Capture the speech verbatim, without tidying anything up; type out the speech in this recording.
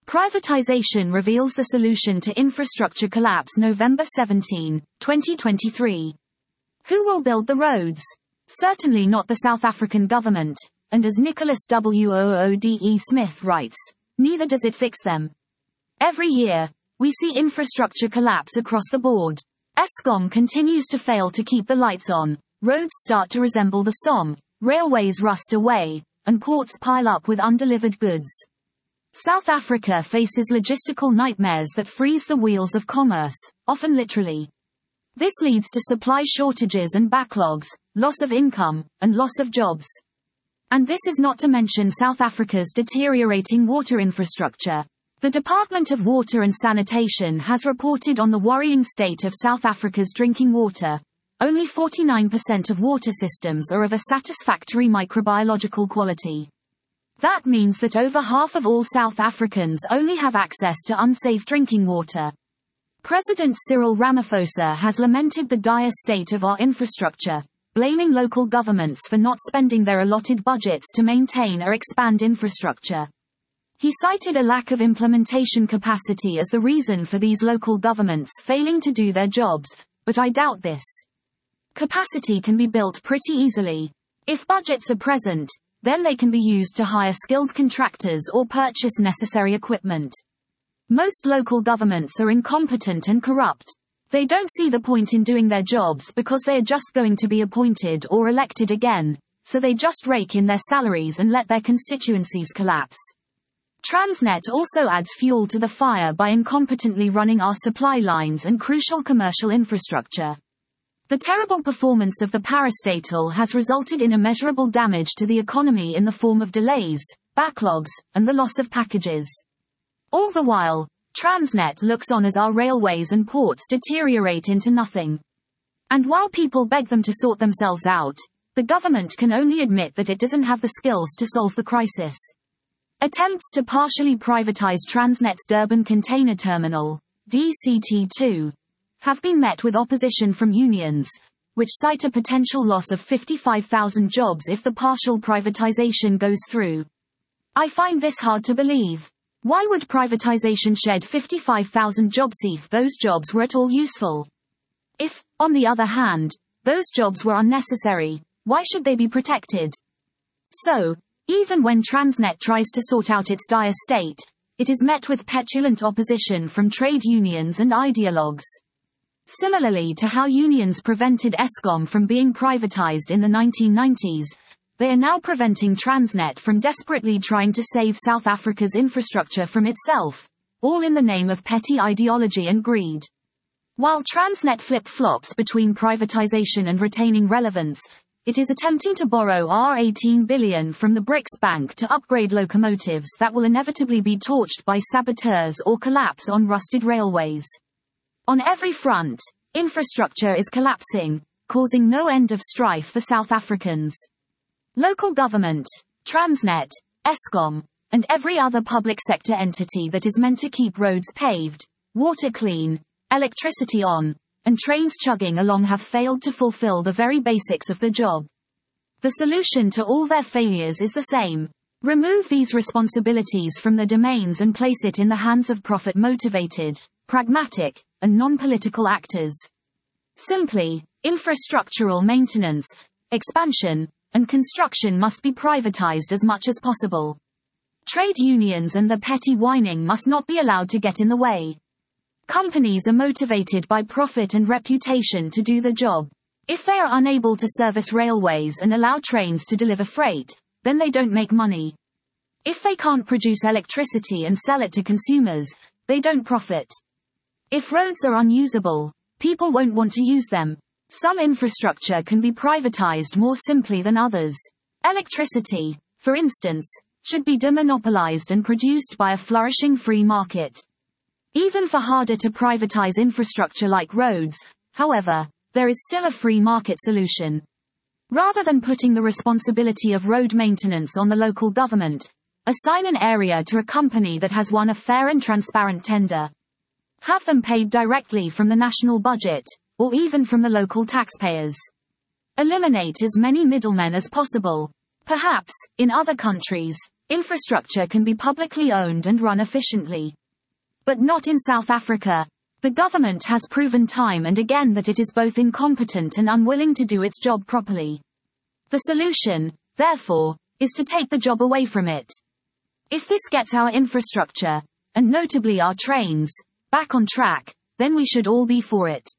Privatization reveals the solution to infrastructure collapse November seventeenth, twenty twenty-three. Who will build the roads? Certainly not the South African government, and as Nicholas Woode Smith writes, neither does it fix them. Every year, we see infrastructure collapse across the board. Eskom continues to fail to keep the lights on, roads start to resemble the Somme, railways rust away, and ports pile up with undelivered goods. South Africa faces logistical nightmares that freeze the wheels of commerce, often literally. This leads to supply shortages and backlogs, loss of income, and loss of jobs. And this is not to mention South Africa's deteriorating water infrastructure. The Department of Water and Sanitation has reported on the worrying state of South Africa's drinking water. Only forty-nine percent of water systems are of a satisfactory microbiological quality. That means that over half of all South Africans only have access to unsafe drinking water. President Cyril Ramaphosa has lamented the dire state of our infrastructure, blaming local governments for not spending their allotted budgets to maintain or expand infrastructure. He cited a lack of implementation capacity as the reason for these local governments failing to do their jobs, but I doubt this. Capacity can be built pretty easily. If budgets are present, then they can be used to hire skilled contractors or purchase necessary equipment. Most local governments are incompetent and corrupt. They don't see the point in doing their jobs because they are just going to be appointed or elected again, so they just rake in their salaries and let their constituencies collapse. Transnet also adds fuel to the fire by incompetently running our supply lines and crucial commercial infrastructure. The terrible performance of the parastatal has resulted in immeasurable damage to the economy in the form of delays, backlogs, and the loss of packages. All the while, Transnet looks on as our railways and ports deteriorate into nothing. And while people beg them to sort themselves out, the government can only admit that it doesn't have the skills to solve the crisis. Attempts to partially privatize Transnet's Durban Container Terminal, D C T two, have been met with opposition from unions, which cite a potential loss of fifty-five thousand jobs if the partial privatization goes through. I find this hard to believe. Why would privatization shed fifty-five thousand jobs if those jobs were at all useful? If, on the other hand, those jobs were unnecessary, why should they be protected? So, even when Transnet tries to sort out its dire state, it is met with petulant opposition from trade unions and ideologues. Similarly to how unions prevented Eskom from being privatized in the nineteen nineties, they are now preventing Transnet from desperately trying to save South Africa's infrastructure from itself, all in the name of petty ideology and greed. While Transnet flip-flops between privatization and retaining relevance, it is attempting to borrow eighteen billion dollars from the BRICS Bank to upgrade locomotives that will inevitably be torched by saboteurs or collapse on rusted railways. On every front, infrastructure is collapsing, causing no end of strife for South Africans. Local government, Transnet, Eskom, and every other public sector entity that is meant to keep roads paved, water clean, electricity on, and trains chugging along have failed to fulfill the very basics of the job. The solution to all their failures is the same. Remove these responsibilities from the domains and place it in the hands of profit-motivated, pragmatic, and non-political actors. Simply, infrastructural maintenance, expansion, and construction must be privatized as much as possible. Trade unions and the petty whining must not be allowed to get in the way. Companies are motivated by profit and reputation to do the job. If they are unable to service railways and allow trains to deliver freight, then they don't make money. If they can't produce electricity and sell it to consumers, they don't profit. If roads are unusable, people won't want to use them. Some infrastructure can be privatized more simply than others. Electricity, for instance, should be demonopolized and produced by a flourishing free market. Even for harder to privatize infrastructure like roads, however, there is still a free market solution. Rather than putting the responsibility of road maintenance on the local government, assign an area to a company that has won a fair and transparent tender. Have them paid directly from the national budget, or even from the local taxpayers. Eliminate as many middlemen as possible. Perhaps, in other countries, Infrastructure can be publicly owned and run efficiently. But not in South Africa. The government has proven time and again that it is both incompetent and unwilling to do its job properly. The solution, therefore, is to take the job away from it. If this gets our infrastructure, and notably our trains, back on track, then we should all be for it.